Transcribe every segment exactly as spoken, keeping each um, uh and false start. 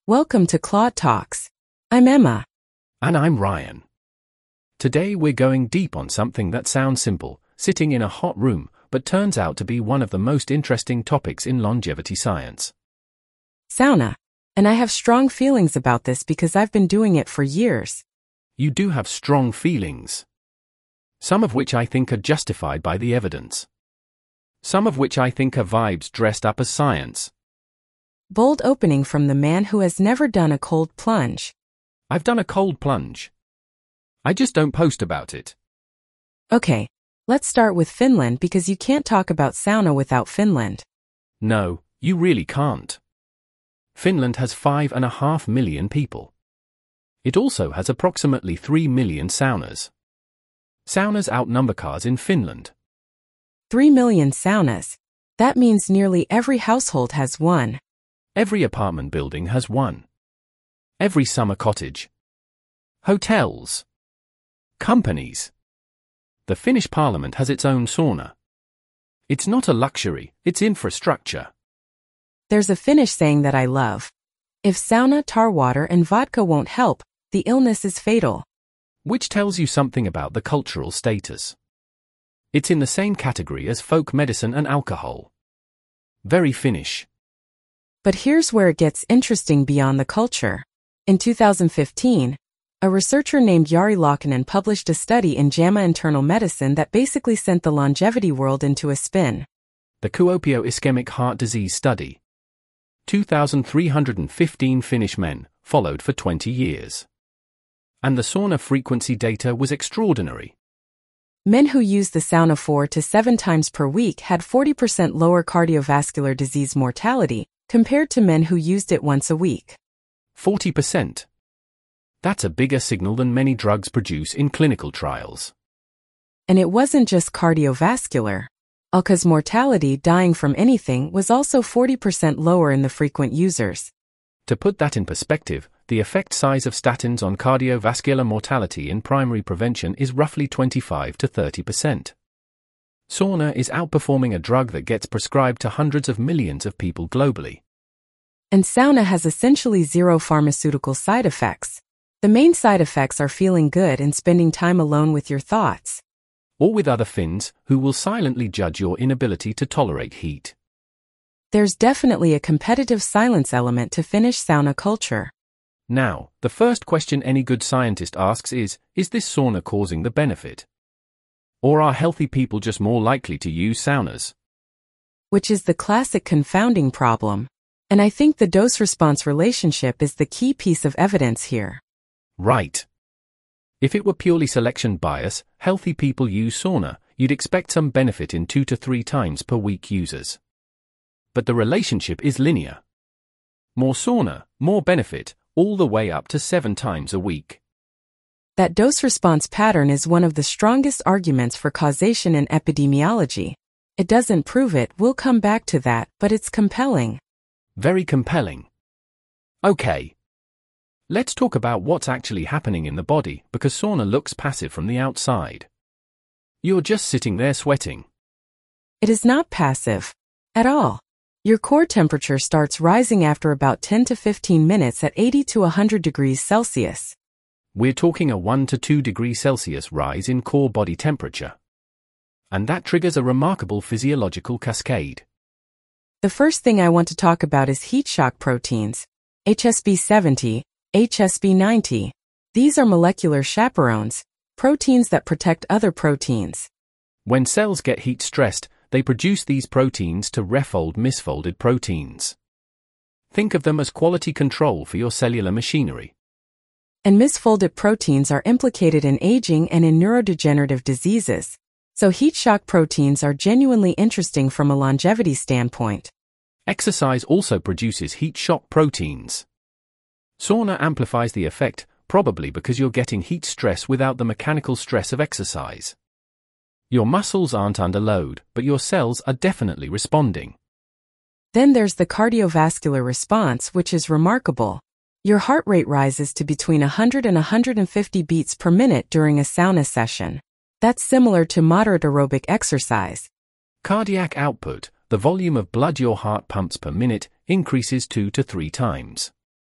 Welcome to Claude Talks. I'm Emma. And I'm Ryan. Today we're going deep on something that sounds simple, sitting in a hot room, but turns out to be one of the most interesting topics in longevity science. Sauna. And I have strong feelings about this because I've been doing it for years. You do have strong feelings. Some of which I think are justified by the evidence. Some of which I think are vibes dressed up as science. Bold opening from the man who has never done a cold plunge. I've done a cold plunge. I just don't post about it. Okay, let's start with Finland because you can't talk about sauna without Finland. No, you really can't. Finland has five and a half million people. It also has approximately three million saunas. Saunas outnumber cars in Finland. Three million saunas. That means nearly every household has one. Every apartment building has one. Every summer cottage. Hotels. Companies. The Finnish parliament has its own sauna. It's not a luxury, it's infrastructure. There's a Finnish saying that I love. If sauna, tar water and vodka won't help, the illness is fatal. Which tells you something about the cultural status. It's in the same category as folk medicine and alcohol. Very Finnish. But here's where it gets interesting beyond the culture. In two thousand fifteen, a researcher named Jari Laukkanen published a study in JAMA Internal Medicine that basically sent the longevity world into a spin. The Kuopio Ischemic Heart Disease Study. two thousand three hundred fifteen Finnish men, followed for twenty years. And the sauna frequency data was extraordinary. Men who used the sauna four to seven times per week had forty percent lower cardiovascular disease mortality, compared to men who used it once a week. forty percent. That's a bigger signal than many drugs produce in clinical trials. And it wasn't just cardiovascular. All-cause mortality dying from anything was also forty percent lower in the frequent users. To put that in perspective, the effect size of statins on cardiovascular mortality in primary prevention is roughly twenty-five to thirty percent. Sauna is outperforming a drug that gets prescribed to hundreds of millions of people globally. And sauna has essentially zero pharmaceutical side effects. The main side effects are feeling good and spending time alone with your thoughts. Or with other Finns, who will silently judge your inability to tolerate heat. There's definitely a competitive silence element to Finnish sauna culture. Now, the first question any good scientist asks is, is this sauna causing the benefit? Or are healthy people just more likely to use saunas? Which is the classic confounding problem. And I think the dose-response relationship is the key piece of evidence here. Right. If it were purely selection bias, healthy people use sauna, you'd expect some benefit in two to three times per week users. But the relationship is linear. More sauna, more benefit, all the way up to seven times a week. That dose-response pattern is one of the strongest arguments for causation in epidemiology. It doesn't prove it, we'll come back to that, but it's compelling. Very compelling. Okay. Let's talk about what's actually happening in the body, because sauna looks passive from the outside. You're just sitting there sweating. It is not passive. At all. Your core temperature starts rising after about ten to fifteen minutes at eighty to one hundred degrees Celsius. We're talking a one to two degrees Celsius rise in core body temperature. And that triggers a remarkable physiological cascade. The first thing I want to talk about is heat shock proteins, H S B seventy, H S B ninety. These are molecular chaperones, proteins that protect other proteins. When cells get heat stressed, they produce these proteins to refold misfolded proteins. Think of them as quality control for your cellular machinery. And misfolded proteins are implicated in aging and in neurodegenerative diseases. So heat shock proteins are genuinely interesting from a longevity standpoint. Exercise also produces heat shock proteins. Sauna amplifies the effect, probably because you're getting heat stress without the mechanical stress of exercise. Your muscles aren't under load, but your cells are definitely responding. Then there's the cardiovascular response, which is remarkable. Your heart rate rises to between one hundred and one hundred fifty beats per minute during a sauna session. That's similar to moderate aerobic exercise. Cardiac output, the volume of blood your heart pumps per minute, increases two to three times.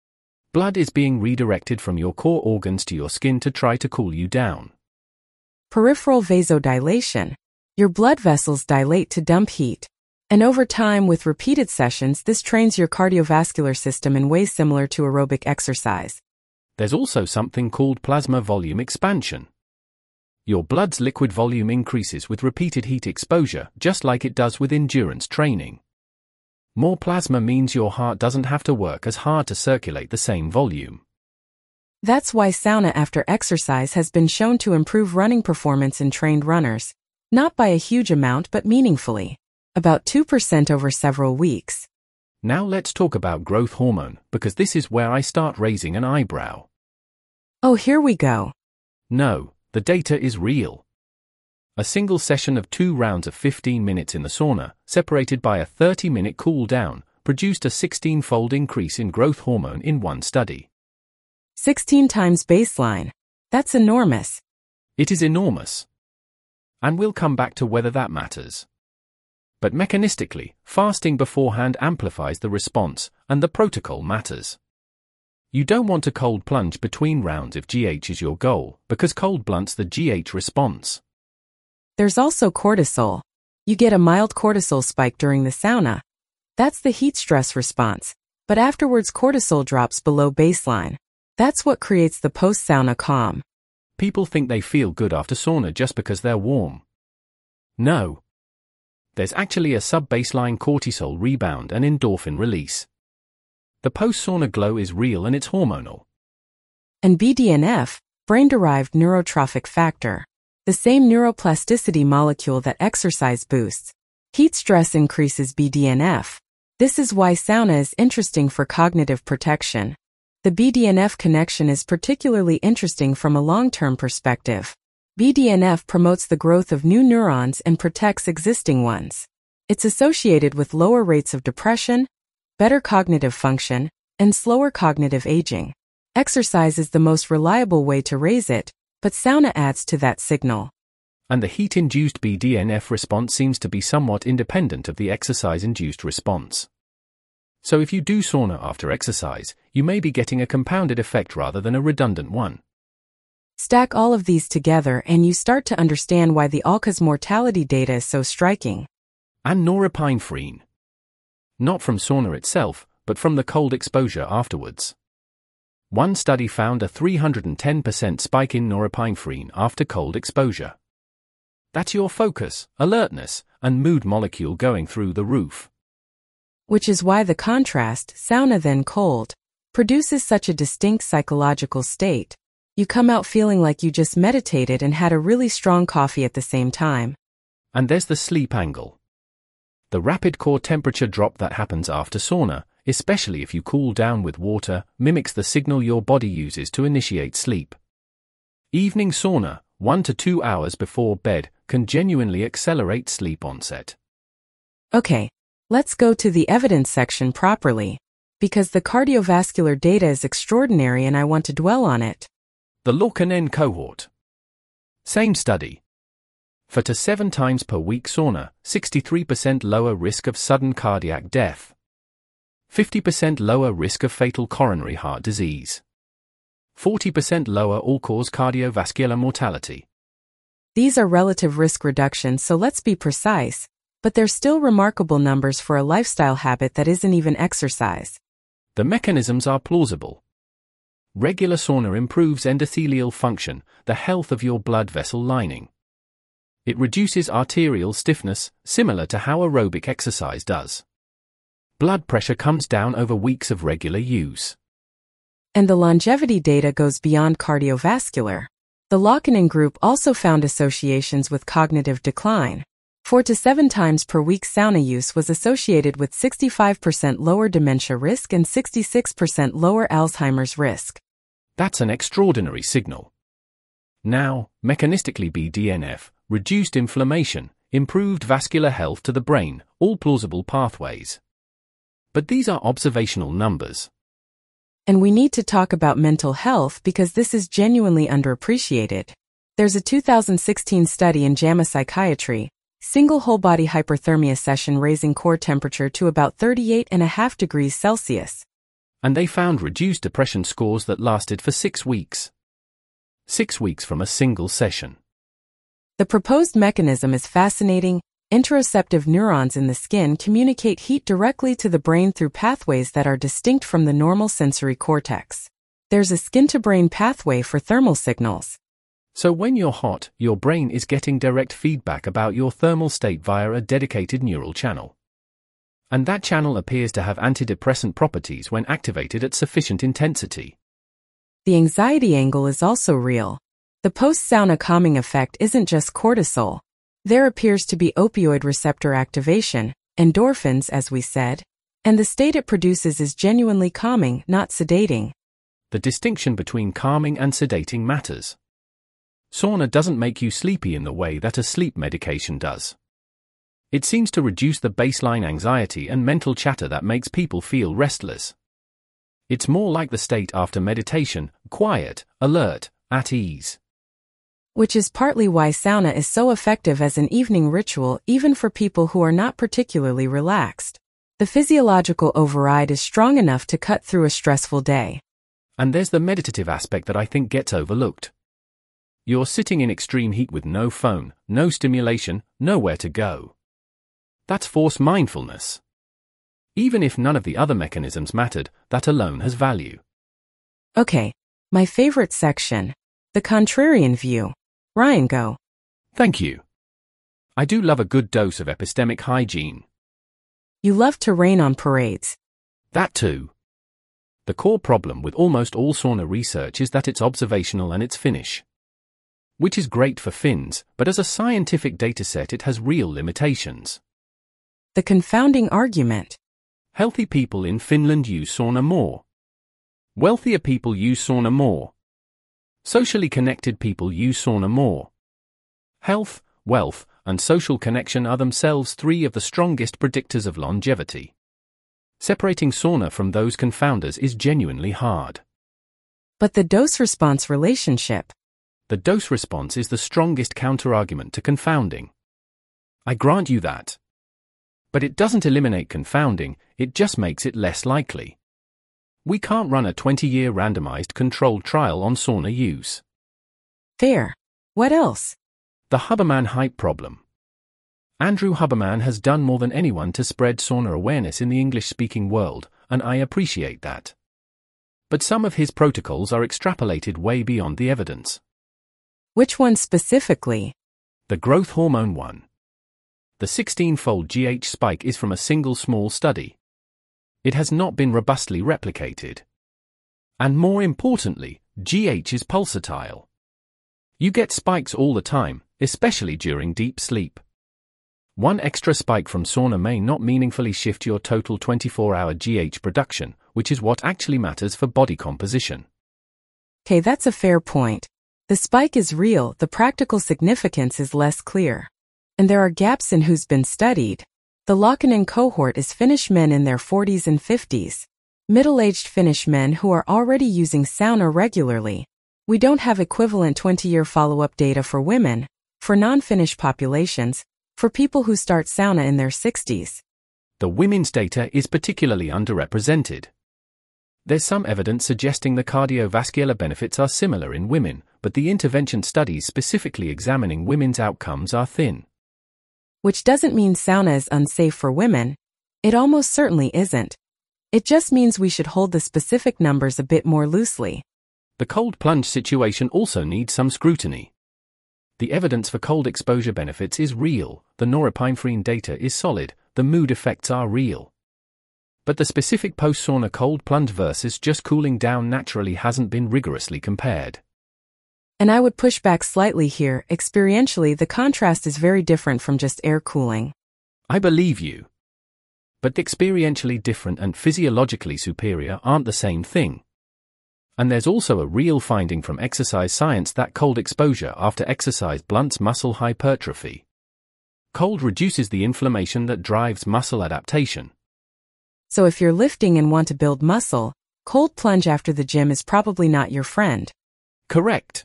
Blood is being redirected from your core organs to your skin to try to cool you down. Peripheral vasodilation. Your blood vessels dilate to dump heat. And over time, with repeated sessions, this trains your cardiovascular system in ways similar to aerobic exercise. There's also something called plasma volume expansion. Your blood's liquid volume increases with repeated heat exposure, just like it does with endurance training. More plasma means your heart doesn't have to work as hard to circulate the same volume. That's why sauna after exercise has been shown to improve running performance in trained runners, not by a huge amount but meaningfully, about two percent over several weeks. Now let's talk about growth hormone, because this is where I start raising an eyebrow. Oh, here we go. No, the data is real. A single session of two rounds of fifteen minutes in the sauna, separated by a thirty minute cool down, produced a sixteen-fold increase in growth hormone in one study. sixteen times baseline. That's enormous. It is enormous. And we'll come back to whether that matters. But mechanistically, fasting beforehand amplifies the response, and the protocol matters. You don't want to cold plunge between rounds if G H is your goal, because cold blunts the G H response. There's also cortisol. You get a mild cortisol spike during the sauna. That's the heat stress response, but afterwards cortisol drops below baseline. That's what creates the post-sauna calm. People think they feel good after sauna just because they're warm. No. There's actually a sub-baseline cortisol rebound and endorphin release. The post-sauna glow is real and it's hormonal. And B D N F, brain-derived neurotrophic factor, the same neuroplasticity molecule that exercise boosts. Heat stress increases B D N F. This is why sauna is interesting for cognitive protection. The B D N F connection is particularly interesting from a long-term perspective. B D N F promotes the growth of new neurons and protects existing ones. It's associated with lower rates of depression, better cognitive function, and slower cognitive aging. Exercise is the most reliable way to raise it, but sauna adds to that signal. And the heat-induced B D N F response seems to be somewhat independent of the exercise-induced response. So if you do sauna after exercise, you may be getting a compounded effect rather than a redundant one. Stack all of these together and you start to understand why the all-cause mortality data is so striking. And norepinephrine. Not from sauna itself, but from the cold exposure afterwards. One study found a three hundred ten percent spike in norepinephrine after cold exposure. That's your focus, alertness, and mood molecule going through the roof. Which is why the contrast, sauna then cold, produces such a distinct psychological state. You come out feeling like you just meditated and had a really strong coffee at the same time. And there's the sleep angle. The rapid core temperature drop that happens after sauna, especially if you cool down with water, mimics the signal your body uses to initiate sleep. Evening sauna, one to two hours before bed, can genuinely accelerate sleep onset. Okay, let's go to the evidence section properly, because the cardiovascular data is extraordinary and I want to dwell on it. The Lorcanen cohort. Same study. For to seven times per week sauna, sixty-three percent lower risk of sudden cardiac death. fifty percent lower risk of fatal coronary heart disease. forty percent lower all-cause cardiovascular mortality. These are relative risk reductions, so let's be precise, but they're still remarkable numbers for a lifestyle habit that isn't even exercise. The mechanisms are plausible. Regular sauna improves endothelial function, the health of your blood vessel lining. It reduces arterial stiffness, similar to how aerobic exercise does. Blood pressure comes down over weeks of regular use. And the longevity data goes beyond cardiovascular. The Lorcanen group also found associations with cognitive decline. Four to seven times per week sauna use was associated with sixty-five percent lower dementia risk and sixty-six percent lower Alzheimer's risk. That's an extraordinary signal. Now, mechanistically B D N F, reduced inflammation, improved vascular health to the brain, all plausible pathways. But these are observational numbers. And we need to talk about mental health because this is genuinely underappreciated. There's a two thousand sixteen study in JAMA Psychiatry, single whole-body hyperthermia session raising core temperature to about thirty-eight point five degrees Celsius. And they found reduced depression scores that lasted for six weeks. Six weeks from a single session. The proposed mechanism is fascinating. Interoceptive neurons in the skin communicate heat directly to the brain through pathways that are distinct from the normal sensory cortex. There's a skin-to-brain pathway for thermal signals. So when you're hot, your brain is getting direct feedback about your thermal state via a dedicated neural channel. And that channel appears to have antidepressant properties when activated at sufficient intensity. The anxiety angle is also real. The post-sauna calming effect isn't just cortisol. There appears to be opioid receptor activation, endorphins as we said, and the state it produces is genuinely calming, not sedating. The distinction between calming and sedating matters. Sauna doesn't make you sleepy in the way that a sleep medication does. It seems to reduce the baseline anxiety and mental chatter that makes people feel restless. It's more like the state after meditation, quiet, alert, at ease. Which is partly why sauna is so effective as an evening ritual even for people who are not particularly relaxed. The physiological override is strong enough to cut through a stressful day. And there's the meditative aspect that I think gets overlooked. You're sitting in extreme heat with no phone, no stimulation, nowhere to go. That's forced mindfulness. Even if none of the other mechanisms mattered, that alone has value. Okay, my favorite section. The contrarian view. Ryan, go. Thank you. I do love a good dose of epistemic hygiene. You love to rain on parades. That too. The core problem with almost all sauna research is that it's observational and it's Finnish. Which is great for Finns, but as a scientific dataset it has real limitations. The confounding argument. Healthy people in Finland use sauna more. Wealthier people use sauna more. Socially connected people use sauna more. Health, wealth, and social connection are themselves three of the strongest predictors of longevity. Separating sauna from those confounders is genuinely hard. But the dose-response relationship. The dose response is the strongest counterargument to confounding. I grant you that. But it doesn't eliminate confounding, it just makes it less likely. We can't run a twenty-year randomized controlled trial on sauna use. Fair. What else? The Huberman hype problem. Andrew Huberman has done more than anyone to spread sauna awareness in the English-speaking world, and I appreciate that. But some of his protocols are extrapolated way beyond the evidence. Which one specifically? The growth hormone one. The sixteen-fold G H spike is from a single small study. It has not been robustly replicated. And more importantly, G H is pulsatile. You get spikes all the time, especially during deep sleep. One extra spike from sauna may not meaningfully shift your total twenty-four hour G H production, which is what actually matters for body composition. Okay, that's a fair point. The spike is real, the practical significance is less clear. And there are gaps in who's been studied. The Laakkonen cohort is Finnish men in their forties and fifties. Middle-aged Finnish men who are already using sauna regularly. We don't have equivalent twenty-year follow-up data for women, for non-Finnish populations, for people who start sauna in their sixties. The women's data is particularly underrepresented. There's some evidence suggesting the cardiovascular benefits are similar in women, but the intervention studies specifically examining women's outcomes are thin. Which doesn't mean sauna is unsafe for women. It almost certainly isn't. It just means we should hold the specific numbers a bit more loosely. The cold plunge situation also needs some scrutiny. The evidence for cold exposure benefits is real, the norepinephrine data is solid, the mood effects are real. But the specific post-sauna cold plunge versus just cooling down naturally hasn't been rigorously compared. And I would push back slightly here. Experientially, the contrast is very different from just air cooling. I believe you. But experientially different and physiologically superior aren't the same thing. And there's also a real finding from exercise science that cold exposure after exercise blunts muscle hypertrophy. Cold reduces the inflammation that drives muscle adaptation. So if you're lifting and want to build muscle, cold plunge after the gym is probably not your friend. Correct.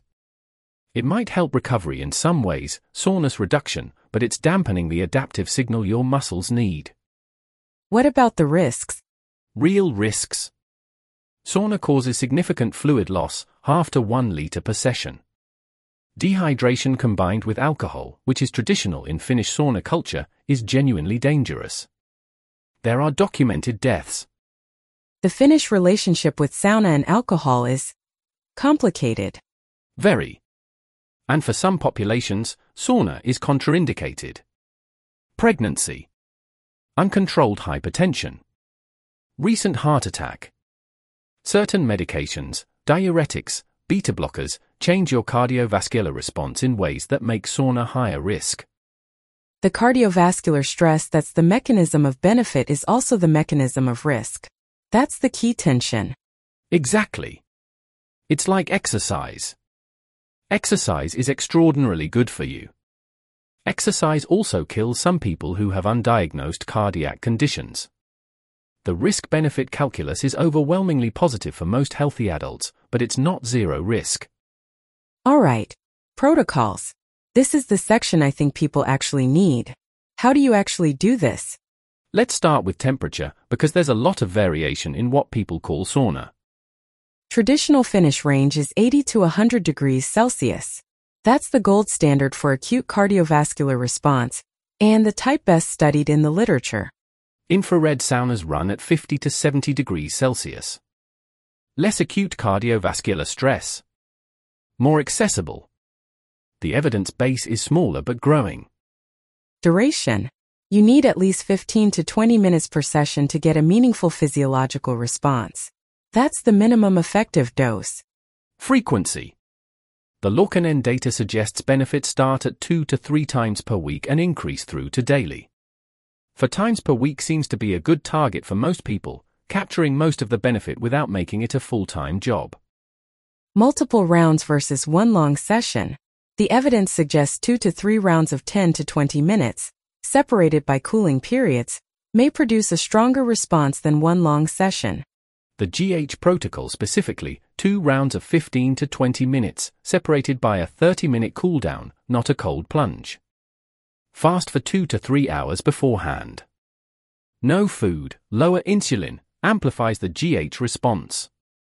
It might help recovery in some ways, soreness reduction, but it's dampening the adaptive signal your muscles need. What about the risks? Real risks. Sauna causes significant fluid loss, half to one liter per session. Dehydration combined with alcohol, which is traditional in Finnish sauna culture, is genuinely dangerous. There are documented deaths. The Finnish relationship with sauna and alcohol is complicated. Very. And for some populations, sauna is contraindicated. Pregnancy. Uncontrolled hypertension. Recent heart attack. Certain medications, diuretics, beta blockers, change your cardiovascular response in ways that make sauna higher risk. The cardiovascular stress that's the mechanism of benefit is also the mechanism of risk. That's the key tension. Exactly. It's like exercise. Exercise is extraordinarily good for you. Exercise also kills some people who have undiagnosed cardiac conditions. The risk-benefit calculus is overwhelmingly positive for most healthy adults, but it's not zero risk. All right. Protocols. This is the section I think people actually need. How do you actually do this? Let's start with temperature, because there's a lot of variation in what people call sauna. Traditional Finnish range is eighty to one hundred degrees Celsius. That's the gold standard for acute cardiovascular response, and the type best studied in the literature. Infrared saunas run at fifty to seventy degrees Celsius. Less acute cardiovascular stress. More accessible. The evidence base is smaller but growing. Duration. You need at least fifteen to twenty minutes per session to get a meaningful physiological response. That's the minimum effective dose. Frequency. The Laukkanen data suggests benefits start at two to three times per week and increase through to daily. For times per week seems to be a good target for most people, capturing most of the benefit without making it a full-time job. Multiple rounds versus one long session. The evidence suggests two to three rounds of ten to twenty minutes, separated by cooling periods, may produce a stronger response than one long session. The G H protocol specifically, two rounds of fifteen to twenty minutes, separated by a thirty-minute cooldown, not a cold plunge. Fast for two to three hours beforehand. No food, lower insulin, amplifies the G H response.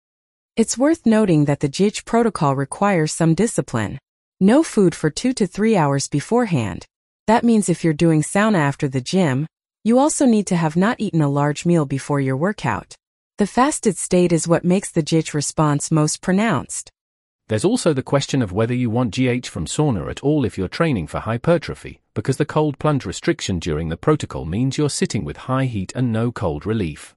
It's worth noting that the G H protocol requires some discipline. No food for two to three hours beforehand. That means if you're doing sauna after the gym, you also need to have not eaten a large meal before your workout. The fasted state is what makes the G H response most pronounced. There's also the question of whether you want G H from sauna at all if you're training for hypertrophy, because the cold plunge restriction during the protocol means you're sitting with high heat and no cold relief.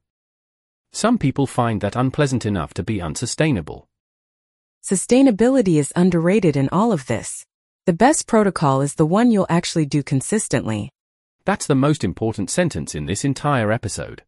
Some people find that unpleasant enough to be unsustainable. Sustainability is underrated in all of this. The best protocol is the one you'll actually do consistently. That's the most important sentence in this entire episode.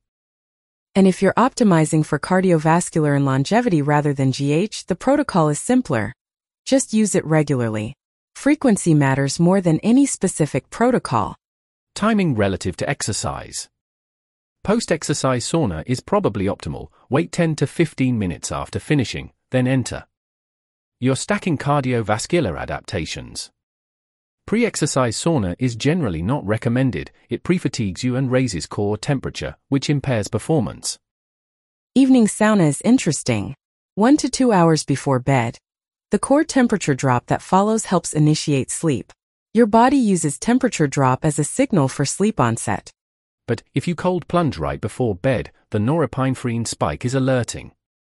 And if you're optimizing for cardiovascular and longevity rather than G H, the protocol is simpler. Just use it regularly. Frequency matters more than any specific protocol. Timing relative to exercise. Post-exercise sauna is probably optimal. Wait ten to fifteen minutes after finishing, then enter. You're stacking cardiovascular adaptations. Pre-exercise sauna is generally not recommended. It pre-fatigues you and raises core temperature, which impairs performance. Evening sauna is interesting. One to two hours before bed. The core temperature drop that follows helps initiate sleep. Your body uses temperature drop as a signal for sleep onset. But if you cold plunge right before bed, the norepinephrine spike is alerting.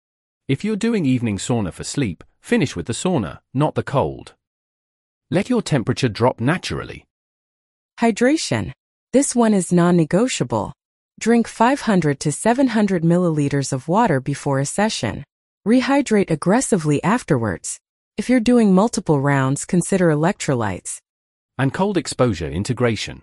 If you're doing evening sauna for sleep, finish with the sauna, not the cold. Let your temperature drop naturally. Hydration. This one is non-negotiable. Drink five hundred to seven hundred milliliters of water before a session. Rehydrate aggressively afterwards. If you're doing multiple rounds, consider electrolytes. And cold exposure integration.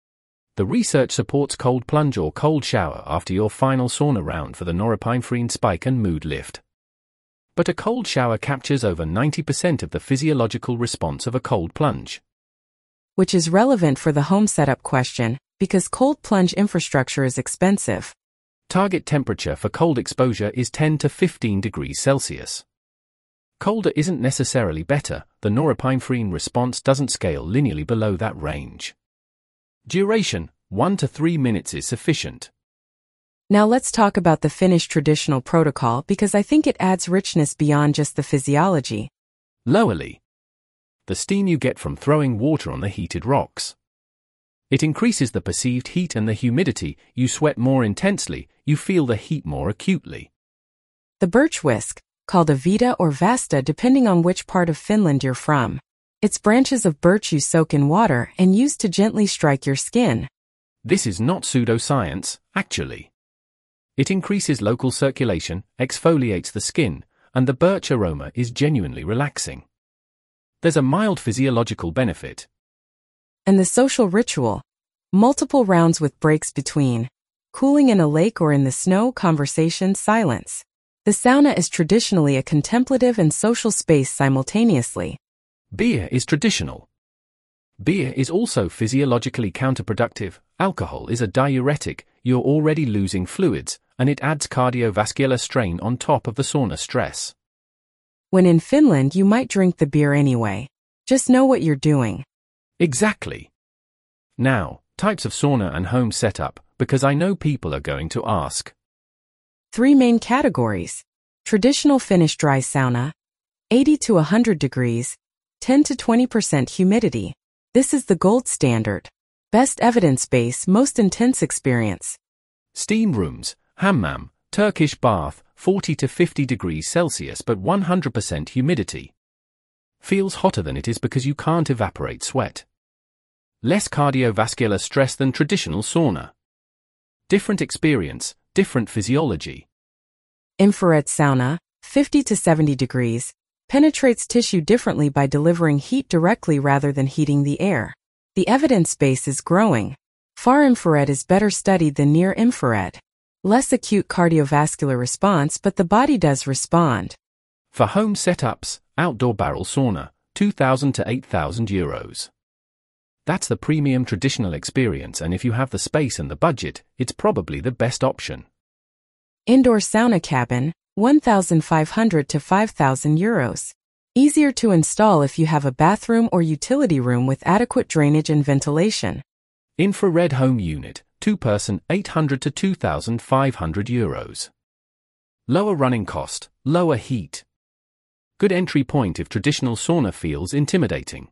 The research supports cold plunge or cold shower after your final sauna round for the norepinephrine spike and mood lift. But a cold shower captures over ninety percent of the physiological response of a cold plunge. Which is relevant for the home setup question, because cold plunge infrastructure is expensive. Target temperature for cold exposure is ten to fifteen degrees Celsius. Colder isn't necessarily better, the norepinephrine response doesn't scale linearly below that range. Duration, one to three minutes is sufficient. Now let's talk about the Finnish traditional protocol because I think it adds richness beyond just the physiology. Lowerly. The steam you get from throwing water on the heated rocks. It increases the perceived heat and the humidity, you sweat more intensely, you feel the heat more acutely. The birch whisk, called a vita or vasta depending on which part of Finland you're from. Its branches of birch you soak in water and use to gently strike your skin. This is not pseudoscience, actually. It increases local circulation, exfoliates the skin, and the birch aroma is genuinely relaxing. There's a mild physiological benefit. And the social ritual. Multiple rounds with breaks between. Cooling in a lake or in the snow, conversation, silence. The sauna is traditionally a contemplative and social space simultaneously. Beer is traditional. Beer is also physiologically counterproductive. Alcohol is a diuretic, you're already losing fluids, and it adds cardiovascular strain on top of the sauna stress. When in Finland, you might drink the beer anyway. Just know what you're doing. Exactly. Now, types of sauna and home setup, because I know people are going to ask. Three main categories. Traditional Finnish dry sauna, eighty to one hundred degrees, ten to twenty percent humidity. This is the gold standard. Best evidence base, most intense experience. Steam rooms, hammam, Turkish bath, forty to fifty degrees Celsius but one hundred percent humidity. Feels hotter than it is because you can't evaporate sweat. Less cardiovascular stress than traditional sauna. Different experience, different physiology. Infrared sauna, fifty to seventy degrees, penetrates tissue differently by delivering heat directly rather than heating the air. The evidence base is growing. Far infrared is better studied than near infrared. Less acute cardiovascular response, but the body does respond. For home setups, outdoor barrel sauna, two thousand to eight thousand euros. That's the premium traditional experience, and if you have the space and the budget, it's probably the best option. Indoor sauna cabin, one thousand five hundred to five thousand euros. Easier to install if you have a bathroom or utility room with adequate drainage and ventilation. Infrared home unit, two person, eight hundred to two thousand five hundred euros. Lower running cost, lower heat. Good entry point if traditional sauna feels intimidating.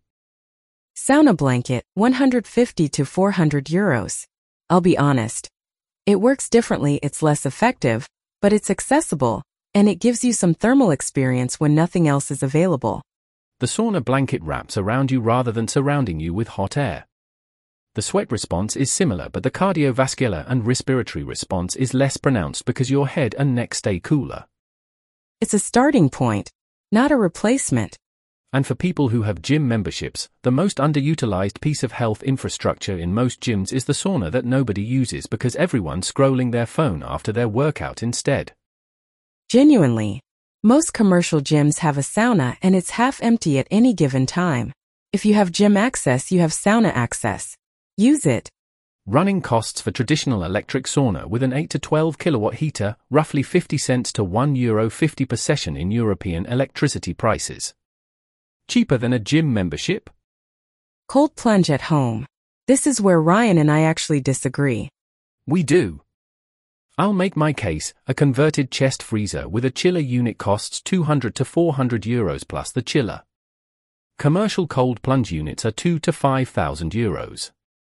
Sauna blanket, one hundred fifty to four hundred euros. I'll be honest. It works differently, it's less effective, but it's accessible, and it gives you some thermal experience when nothing else is available. The sauna blanket wraps around you rather than surrounding you with hot air. The sweat response is similar, but the cardiovascular and respiratory response is less pronounced because your head and neck stay cooler. It's a starting point, not a replacement. And for people who have gym memberships, the most underutilized piece of health infrastructure in most gyms is the sauna that nobody uses because everyone's scrolling their phone after their workout instead. Genuinely. Most commercial gyms have a sauna and it's half empty at any given time. If you have gym access, you have sauna access. Use it. Running costs for traditional electric sauna with an eight to twelve kilowatt heater, roughly fifty cents to one euro fifty per session in European electricity prices. Cheaper than a gym membership? Cold plunge at home. This is where Ryan and I actually disagree. We do. I'll make my case. A converted chest freezer with a chiller unit costs two hundred to four hundred euros plus the chiller. Commercial cold plunge units are two to five thousand euros.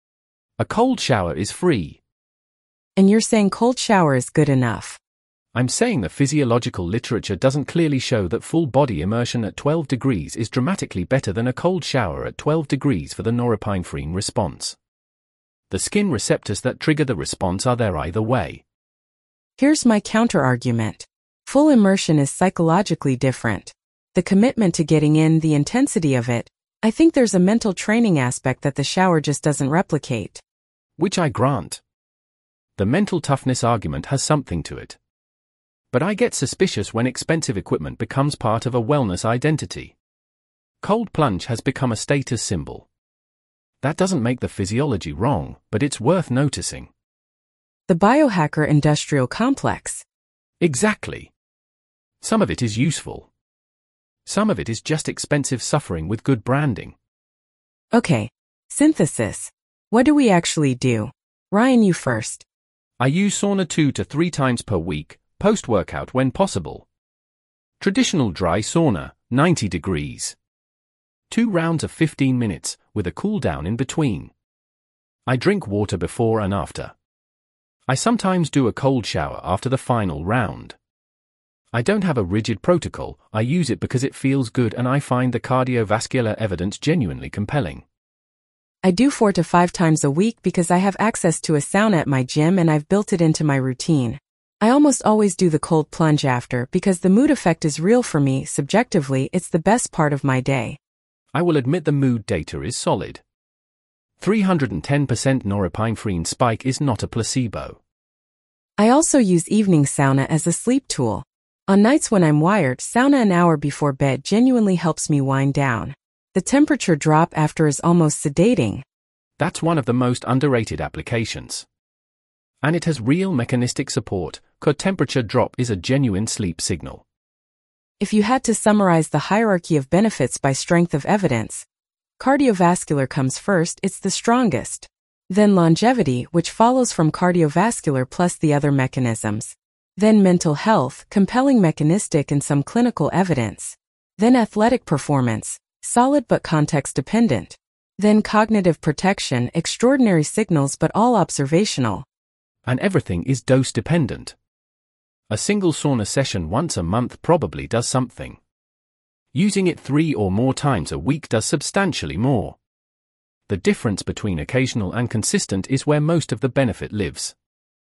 A cold shower is free. And you're saying cold shower is good enough? I'm saying the physiological literature doesn't clearly show that full body immersion at twelve degrees is dramatically better than a cold shower at twelve degrees for the norepinephrine response. The skin receptors that trigger the response are there either way. Here's my counter-argument. Full immersion is psychologically different. The commitment to getting in, the intensity of it, I think there's a mental training aspect that the shower just doesn't replicate. Which I grant. The mental toughness argument has something to it. But I get suspicious when expensive equipment becomes part of a wellness identity. Cold plunge has become a status symbol. That doesn't make the physiology wrong, but it's worth noticing. The biohacker industrial complex. Exactly. Some of it is useful. Some of it is just expensive suffering with good branding. Okay. Synthesis. What do we actually do? Ryan, you first. I use sauna two to three times per week, post-workout when possible. Traditional dry sauna, ninety degrees. Two rounds of fifteen minutes, with a cool down in between. I drink water before and after. I sometimes do a cold shower after the final round. I don't have a rigid protocol, I use it because it feels good and I find the cardiovascular evidence genuinely compelling. I do four to five times a week because I have access to a sauna at my gym and I've built it into my routine. I almost always do the cold plunge after because the mood effect is real for me. Subjectively, it's the best part of my day. I will admit the mood data is solid. three hundred ten percent norepinephrine spike is not a placebo. I also use evening sauna as a sleep tool. On nights when I'm wired, sauna an hour before bed genuinely helps me wind down. The temperature drop after is almost sedating. That's one of the most underrated applications. And it has real mechanistic support, core temperature drop is a genuine sleep signal. If you had to summarize the hierarchy of benefits by strength of evidence, cardiovascular comes first, it's the strongest. Then longevity, which follows from cardiovascular plus the other mechanisms. Then mental health, compelling mechanistic and some clinical evidence. Then athletic performance, solid but context-dependent. Then cognitive protection, extraordinary signals but all observational. And everything is dose-dependent. A single sauna session once a month probably does something. Using it three or more times a week does substantially more. The difference between occasional and consistent is where most of the benefit lives.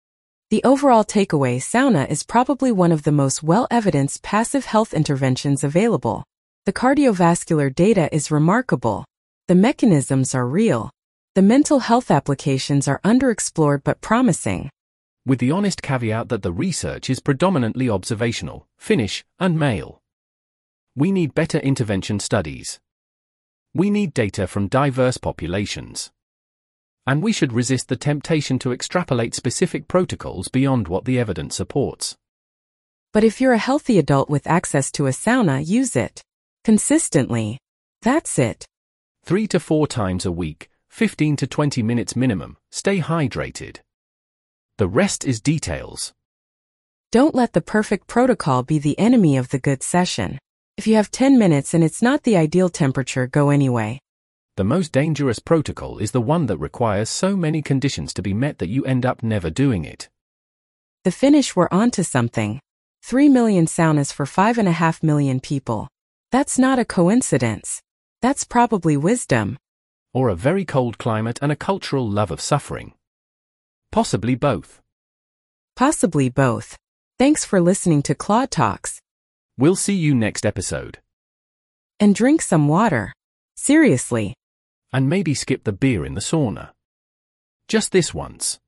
The overall takeaway: sauna is probably one of the most well-evidenced passive health interventions available. The cardiovascular data is remarkable. The mechanisms are real. The mental health applications are underexplored but promising. With the honest caveat that the research is predominantly observational, Finnish, and male. We need better intervention studies. We need data from diverse populations. And we should resist the temptation to extrapolate specific protocols beyond what the evidence supports. But if you're a healthy adult with access to a sauna, use it. Consistently. That's it. Three to four times a week, fifteen to twenty minutes minimum, stay hydrated. The rest is details. Don't let the perfect protocol be the enemy of the good session. If you have ten minutes and it's not the ideal temperature, go anyway. The most dangerous protocol is the one that requires so many conditions to be met that you end up never doing it. The Finnish were onto something. Three million saunas for five and a half million people. That's not a coincidence. That's probably wisdom. Or a very cold climate and a cultural love of suffering. Possibly both. Possibly both. Thanks for listening to Claude Talks. We'll see you next episode. And drink some water. Seriously. And maybe skip the beer in the sauna. Just this once.